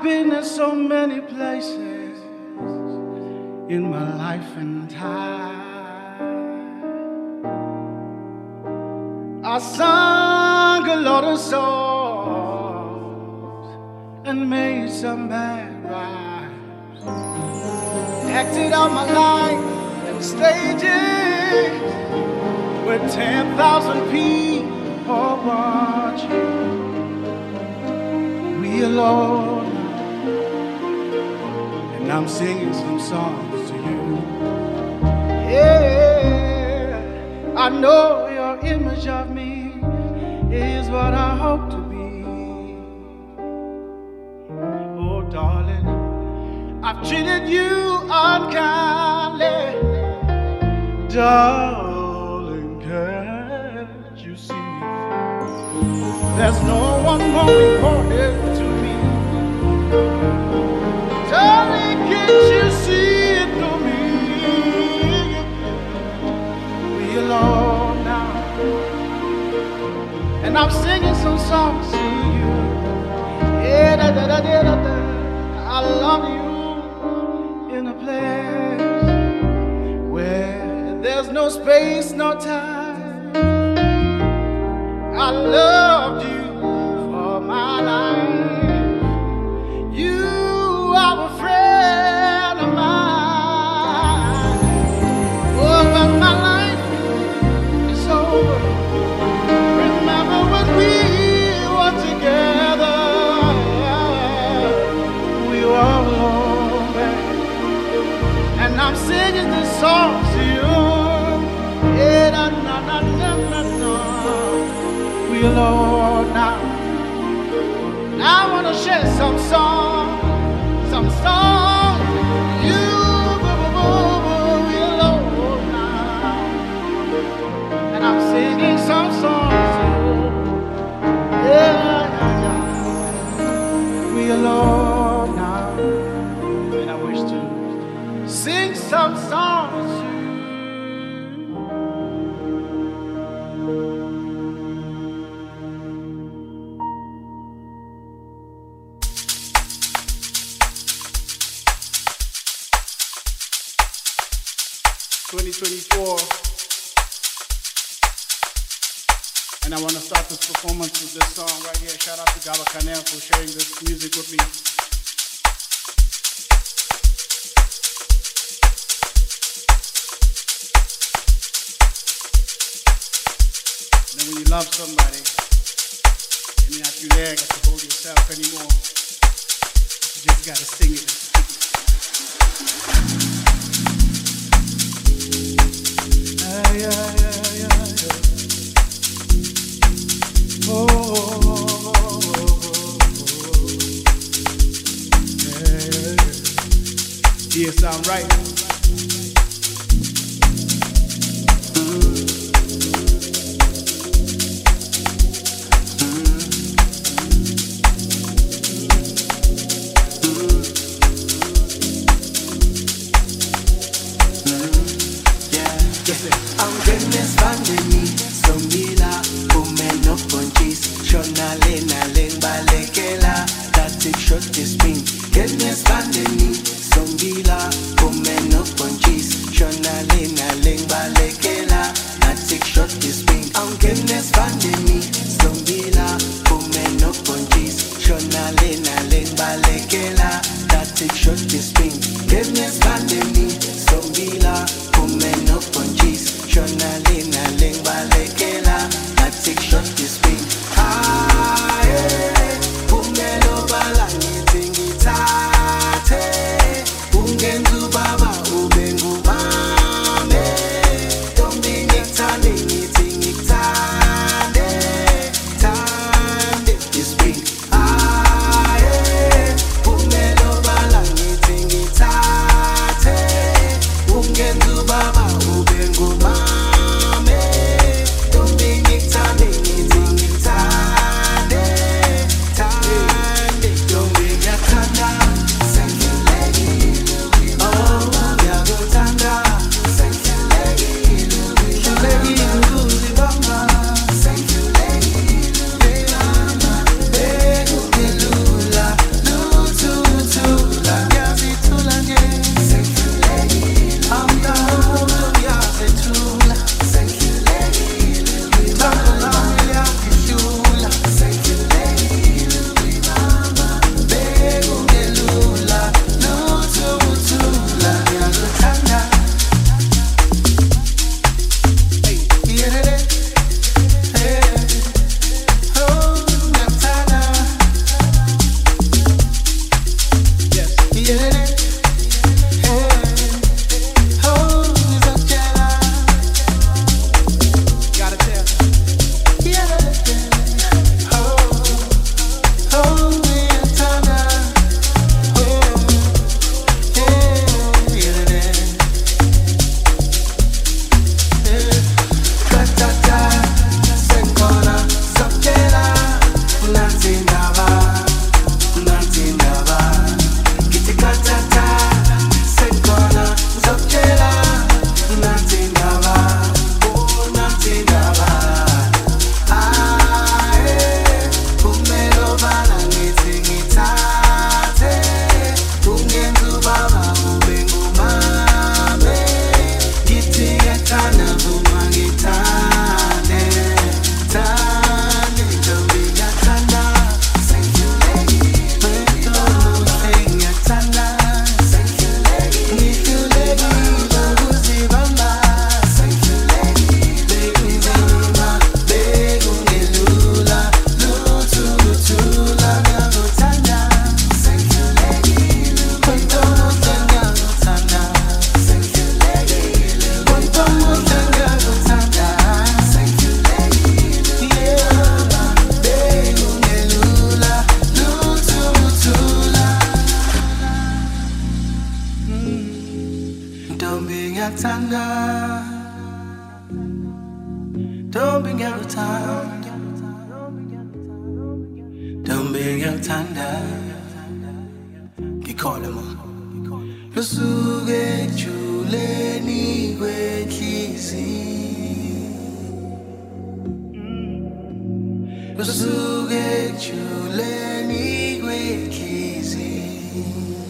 been in so many places in my life and time. I sung a lot of songs and made some bad rhymes. Acted out my life in stages where 10,000 people watching. We alone, and I'm singing some songs to you. Yeah, I know your image of me is what I hope to be. Oh, darling, I've treated you unkindly. Darling, can't you see? There's no one more important to me. Darling, can't you see it through me? We alone now, and I'm singing some songs to you. Yeah, da da da da da da. I love you in a place where there's no space, no time. I loved you for my life. You are a friend of mine. Oh, but my life is over. Remember when we were together? We were alone, babe. And I'm singing this song to you. Yeah, na na na na na na. We alone now. I wanna share some songs. You, we alone now. And I'm singing some songs. Yeah, yeah. We alone now. And I wish to sing some songs. 2024, and I want to start this performance with this song right here. Shout out to Gaba Kanel for sharing this music with me. And then when you love somebody, and you're not you there, got to hold yourself anymore. You just got to sing it and speak it. Yeah, yeah, yeah, yeah. Oh, yeah. Yeah, sound right. Baba, ubengu mame. Don't be ngiyakuthanda, don't be ngiyakuthanda. Ngikhona ma lusuke ejuleni kwenhliziyo, lusuke ejuleni kwenhliziyo,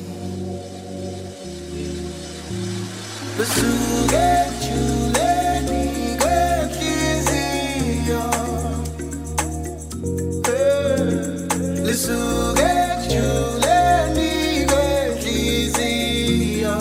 lusuke ejuleni kwenhliziyo, lusuke ejuleni kwenhliziyo.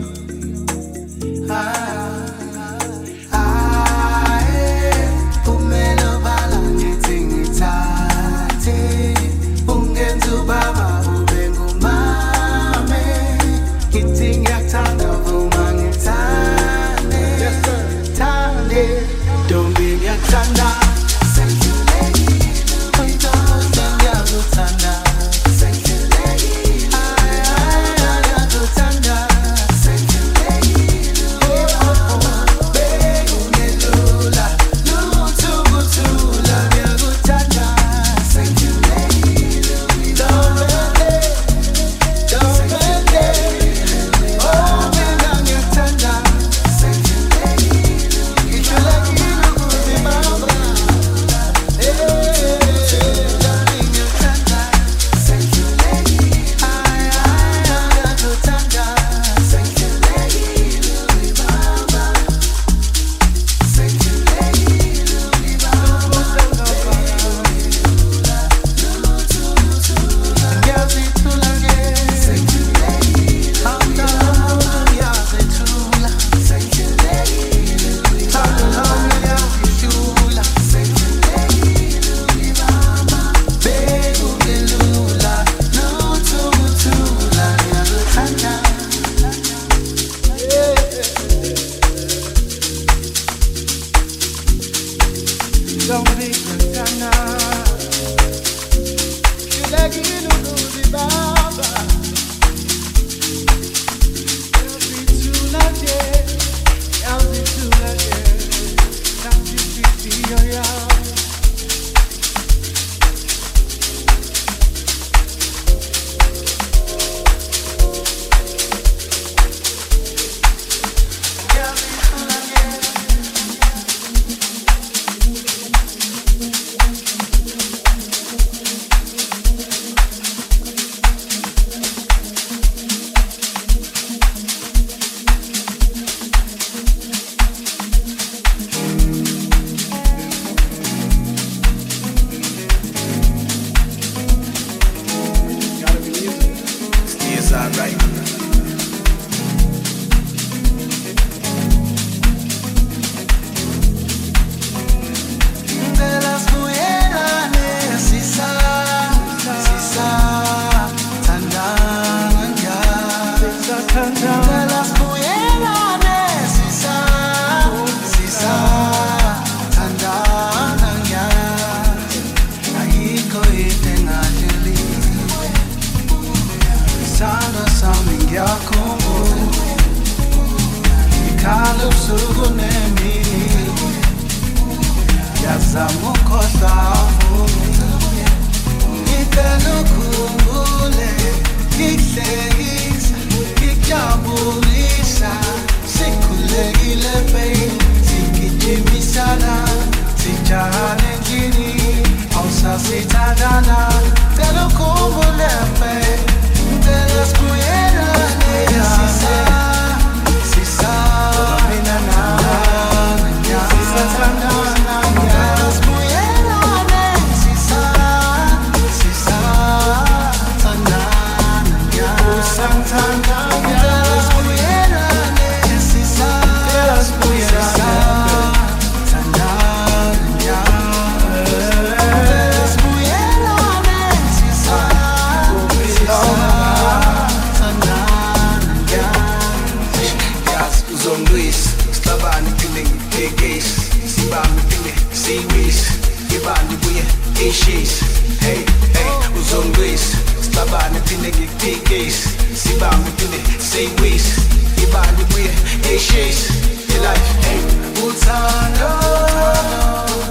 Umelo bala ngithi ngithathe, ungenza ubaba ube ngumame, ngithi ngiyakuthanda uma ngithande, thande, Ntombi ngiyakuthanda, Ntombi ngiyakuthanda, Hey, hey, uzongwisa, sibabane phinde ngikupikise, sibambe phinde siyiwise, ibali buye ishise, life, hey, uthando.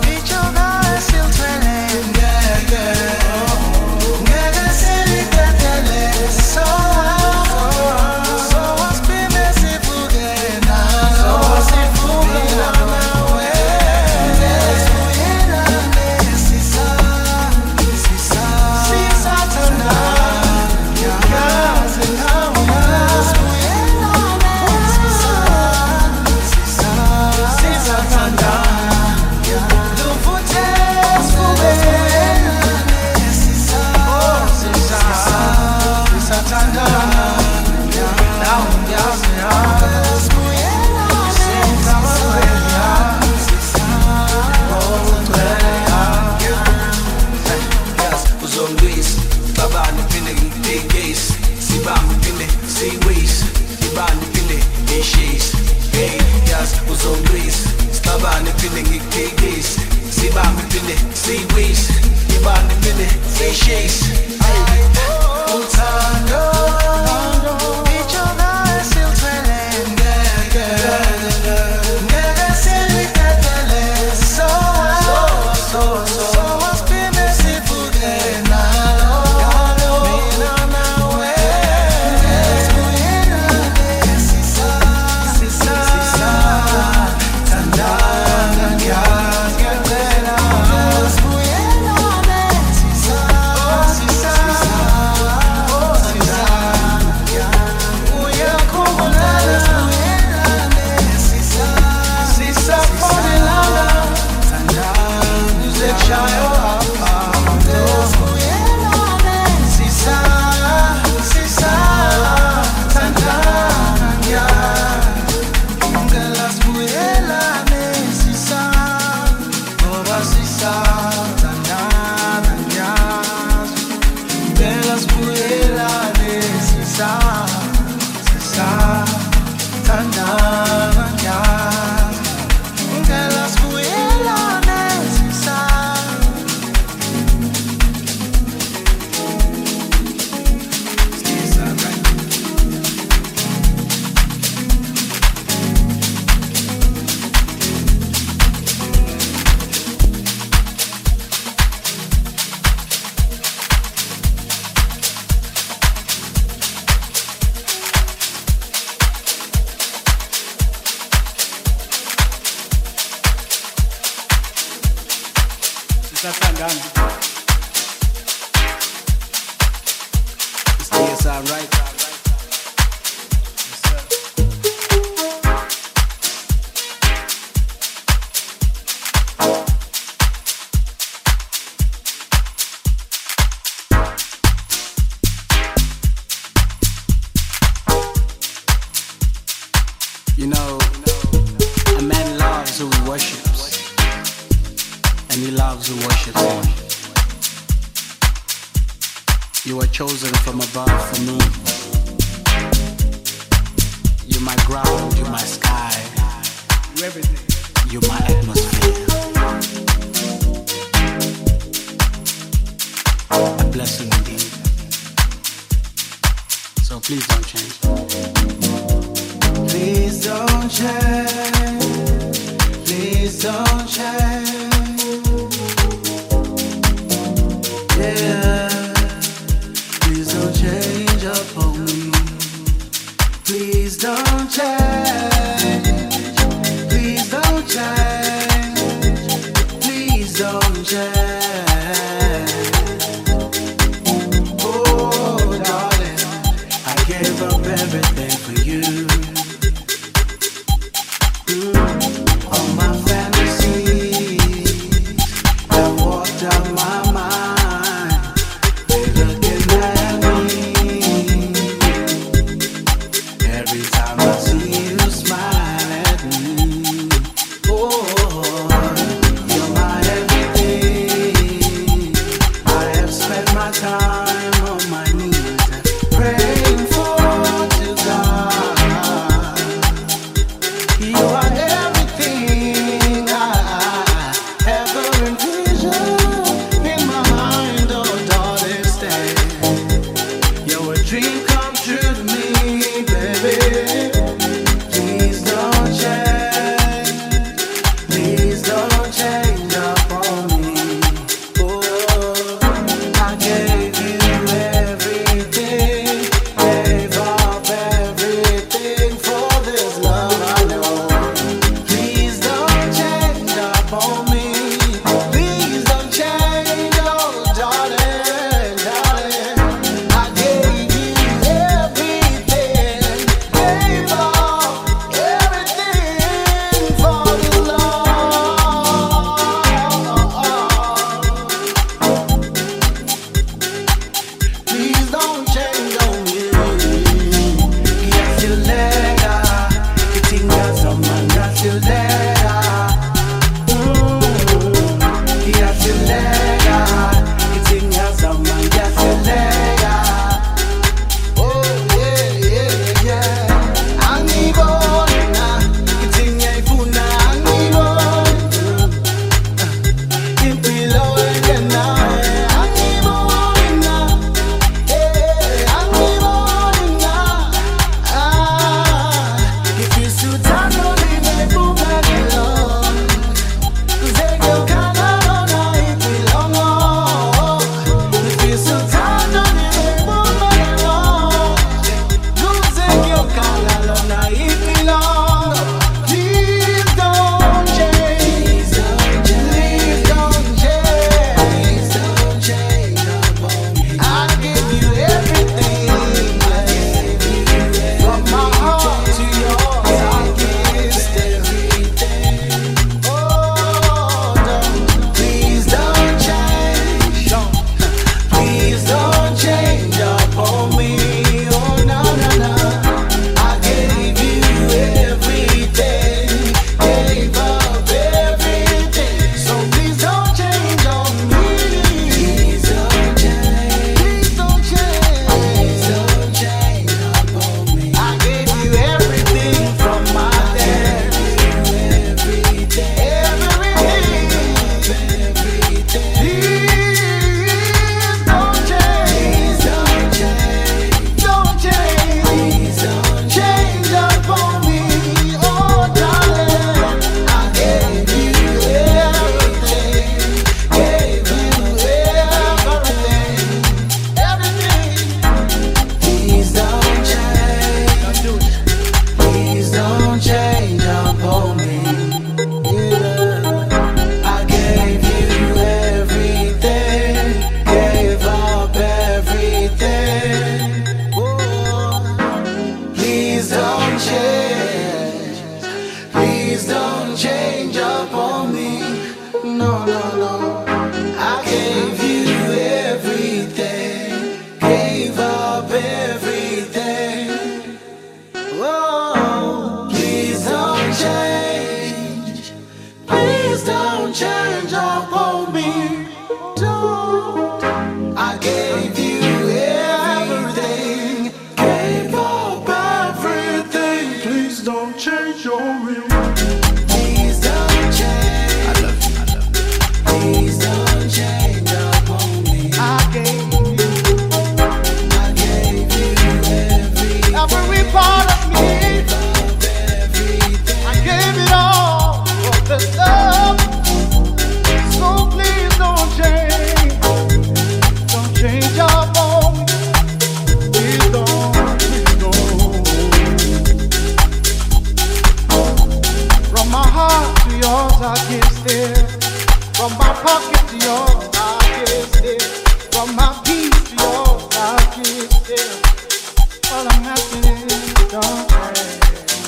giggies. See Bambi Billy, see Weez. You Bambi Billy, see Shees. Utando, dicho da sil trelende. Nega selvi tetele. So aspime si fudena. You know, a man loves who he worships, and he loves who worships him. You were chosen from above for me. You're my ground, you're my sky, You're everything. you're my atmosphere. A blessing indeed. So please don't change. Please don't change. Please don't change. Yeah. Please don't change upon me. Please don't change. Please don't change. Please don't change. Oh, darling, I gave up everything for you. All my fantasies that walked out my mind. They looking at me. Every time I see you smile at me. Oh, you're my everything. I have spent my time on my knees praying for to God. You are everything I ever envisioned in my mind, oh darling, stay. You're a dream come true to me, baby. Please don't change. Please don't change up on me. Oh, I gave you everything, gave up everything for this love I know. Please don't change up on me. Please don't change, oh darling, darling. I gave you everything, gave up everything for this love. Please don't change on me. Kiasiuleka, kitinga zamani asiuleka. no, no, no. I gave you everything, gave up everything. Whoa, please don't change. Please don't change up on me. Don't. I gave you everything, gave up everything. Please don't change your will. Please don't change. I love you. Please don't change up on me. I gave you every part of me. I gave it all for the love. So please don't change. Don't change up on me. Please don't, please don't. From my heart to yours, I give still. From my pocket to yours, I give still. From my peace to yours, I give still. All I'm asking is don't change.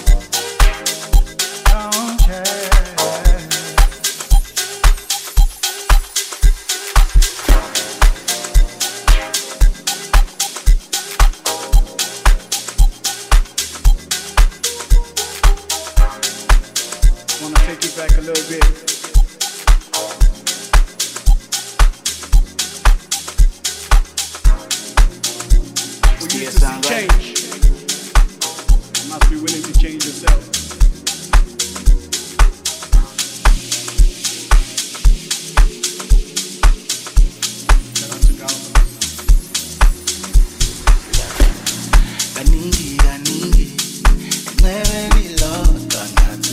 Don't change. Wanna take you back a little bit. We need to see change. You must be willing to change yourself. Shout out to Galvin. Kaningi, kaningi, never be lost. Kaningi,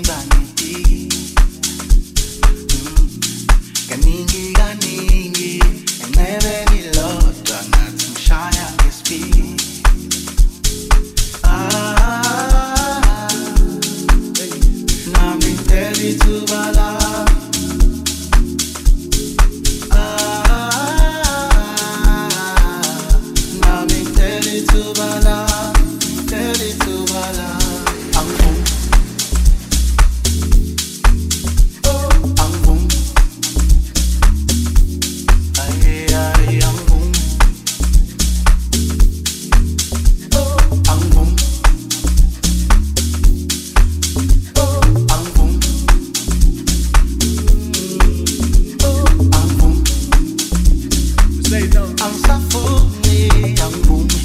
kaningi, never be lost. Shine his feet. Nami teli tu bala. Nami teli tu bala, teli tu bala. Angkung, angkung, ay ay angkung, angkung, angkung, angkung. Say it down. Ang safoni, ang bumi.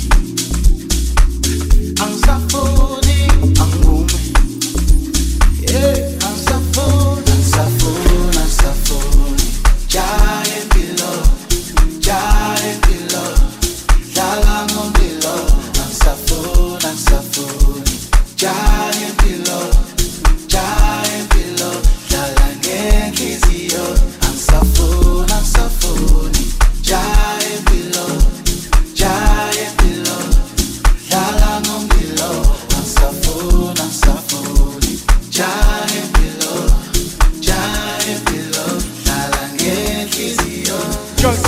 Ang safoni, ang bumi. Yeah, ang safoni, ang safoni, ang safoni. Giant below, giant below. Lalang on below. Ang safoni, ang safoni. Giant below, giant below. Lalang enhliziyo. Ang safoni, ang safoni. Giant below, giant below. Lalang on below. Ang safoni, ang safoni. Giant below, giant below. Lalang enhliziyo. Just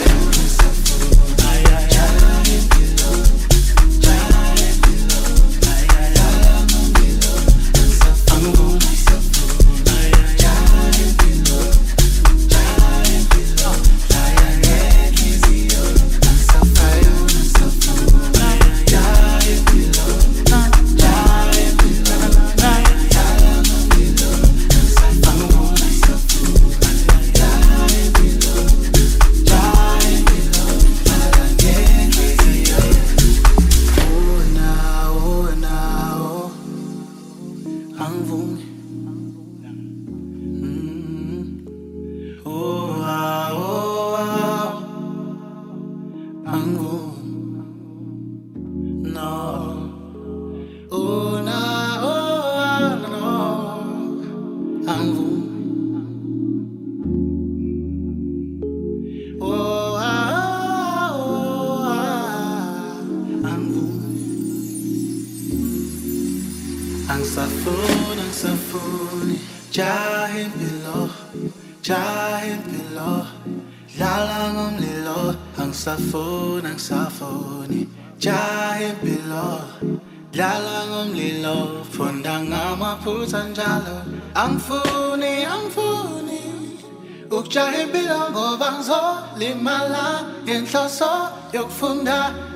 ang safoni, giant below, giant below. Lalang umlilo, ang safoni, giant below. Lalang umlilo, fundang amaputan jalo. Ang funi, ukujaha impilo ngoba ngizolimala ngenhloso yokufunda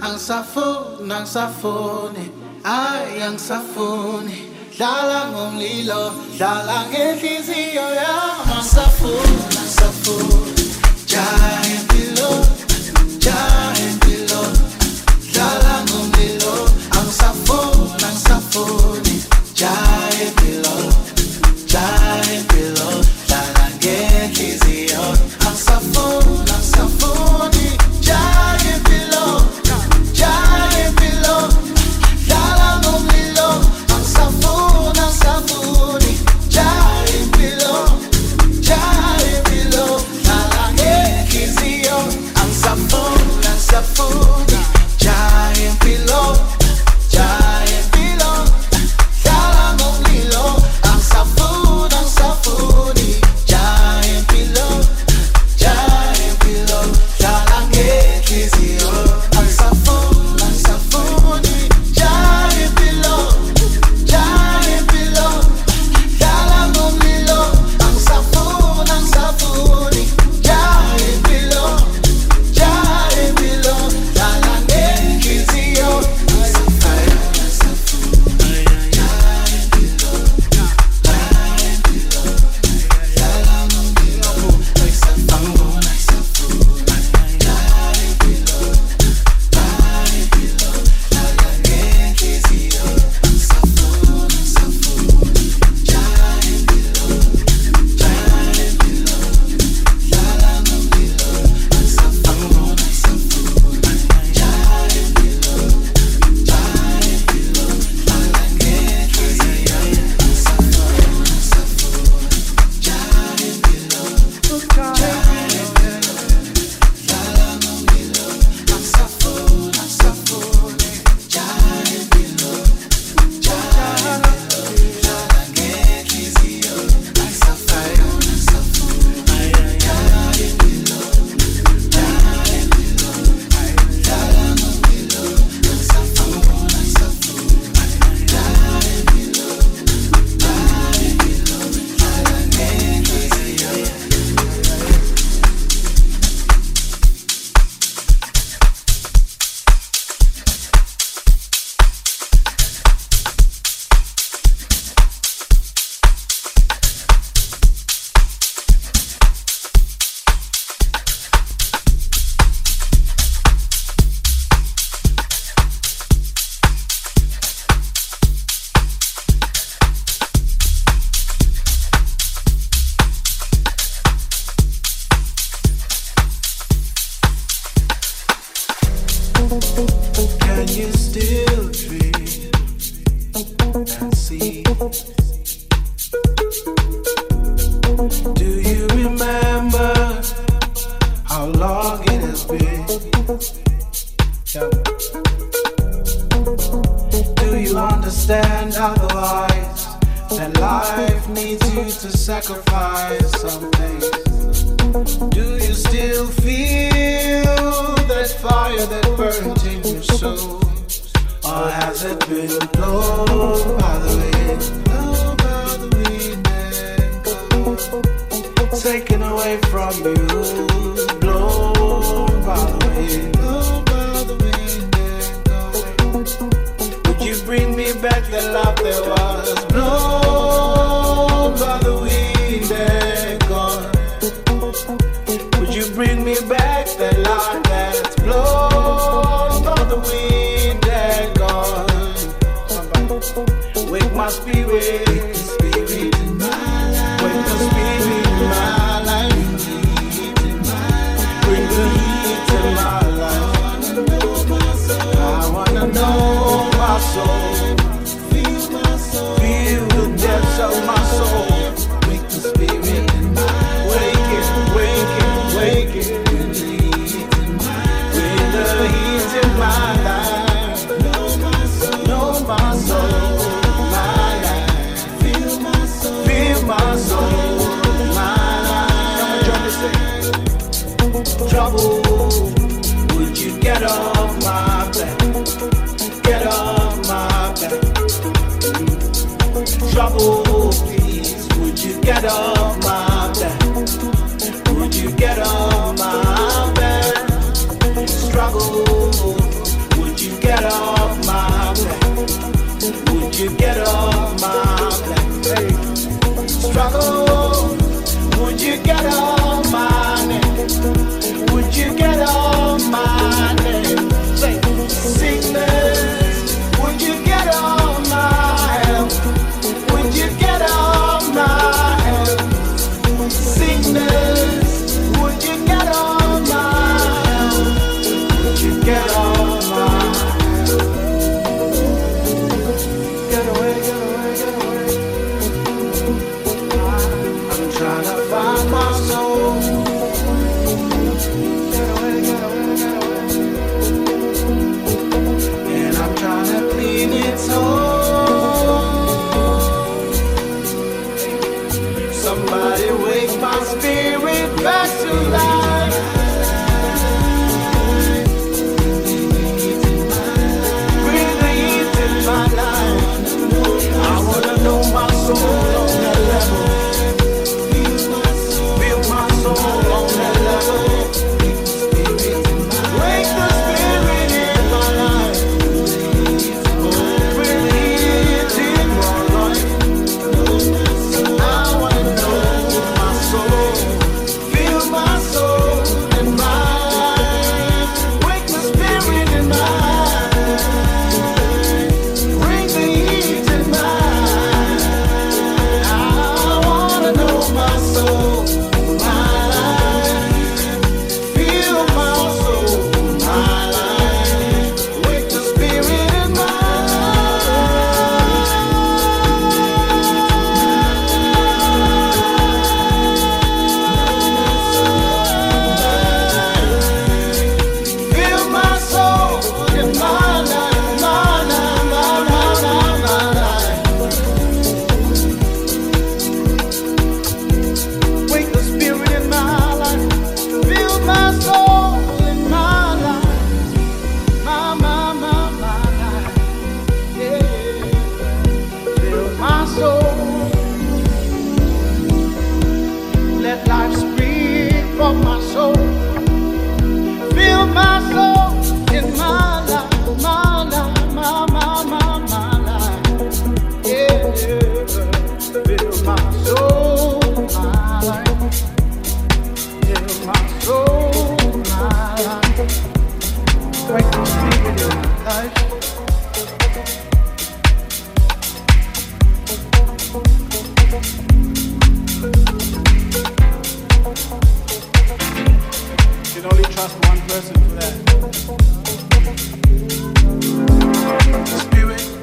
angisafuni angisafuni dlala ngomlilo dlala ngenhliziyo yami angisafuni jaha impilo dlala ngomlilo angisafuni jaha impilo dlala ngenhliziyo angisafuni jaha impilo dlala ngomlilo angisafuni jaha impilo dlala ngenhliziyo angisafuni jaha impilo dlala ngomlilo angisafuni jaha impilo dlala ngenhliziyo angisafuni jaha impilo dlala ngomlilo angisafuni jaha impilo dlala ngenhliziyo Can you still dream and see? Do you remember how long it has been? Yeah. Do you understand otherwise that life needs you to sacrifice something? Do you still feel that fire that burnt in your soul? Or has it been blown by the wind? Blown by the wind and gone. Taken away from you. Blown by the wind. Blown by the wind and gone. Would you bring me back the love that was? Blown by the wind and gone. Would you bring me back that light that's blown by the wind and gone? Somebody wake my spirit, in my life. Wake the spirit in my life. Bring the heat in my life. I wanna know my soul. Feel the depths of my soul. Wake the spirit in my life. Wake it. With the heat in my life. Know my soul, my life. Feel my soul, my life. Come on, sing. Trouble, would you get off my back? Get off my back. Trouble, please, would you get off my back? person for that. Spirit.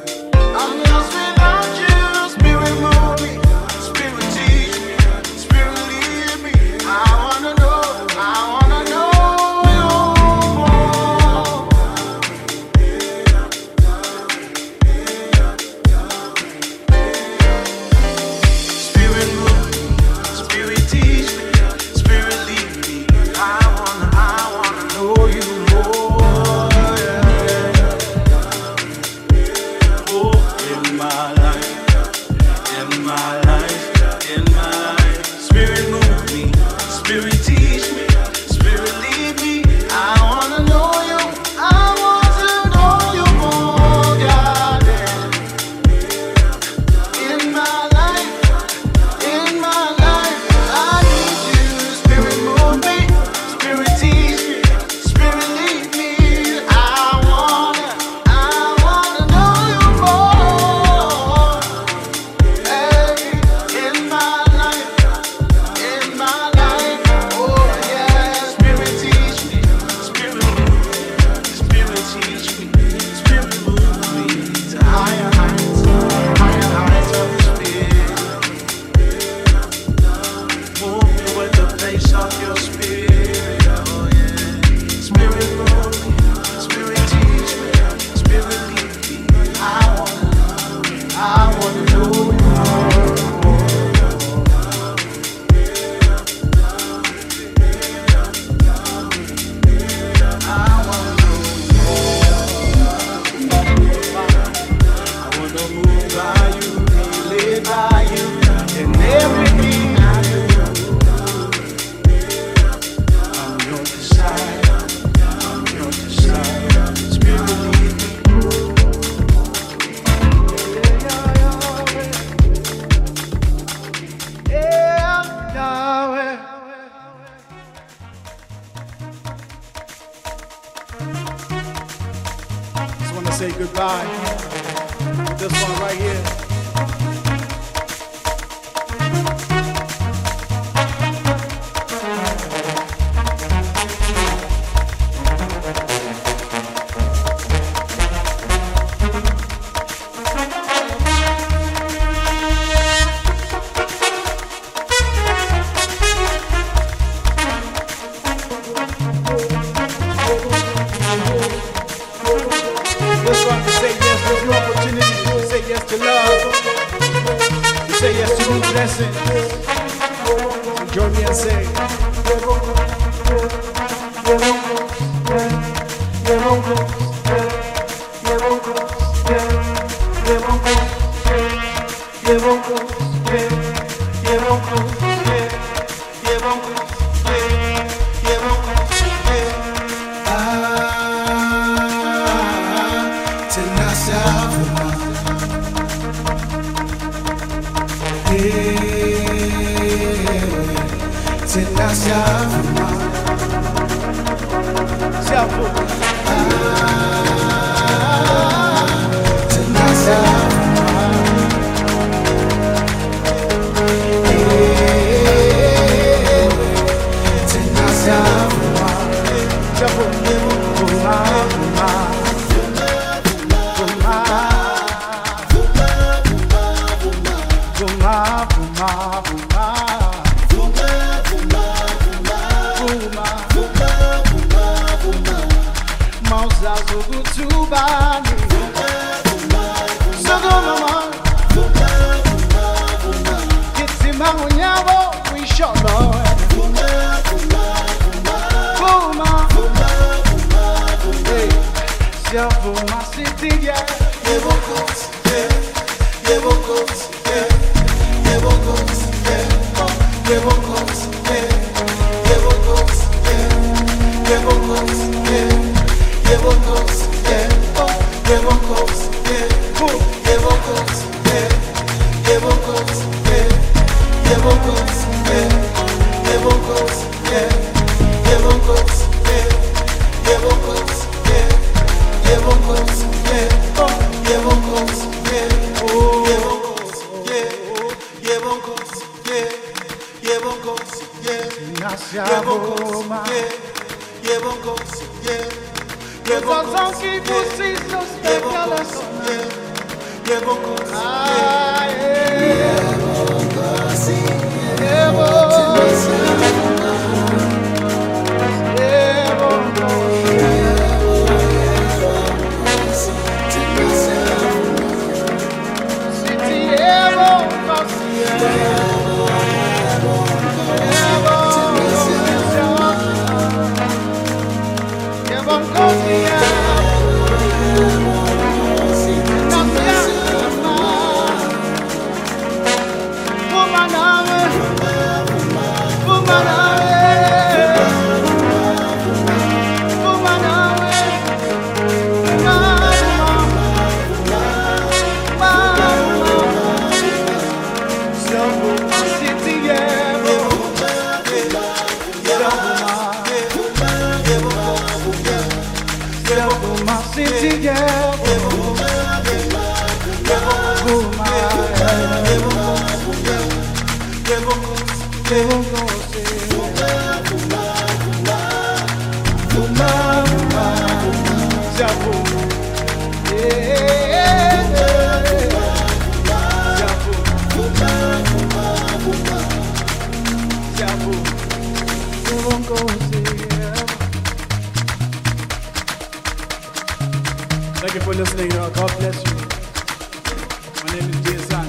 Spirit say goodbye. This one right here. This one to say yes to new opportunities, to say yes to love, to say yes to new blessings. So join me and say, thank you for listening. God bless you. My name is Jason.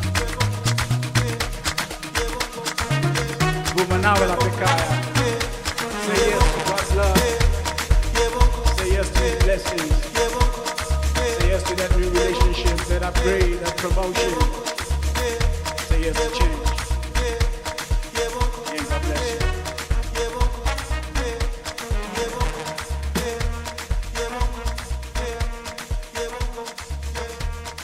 Bumanawela Pekaya. Say yes to God's love. Say yes to His blessings. Say yes to that new relationship, that upgrade, that promotion. Say yes to change.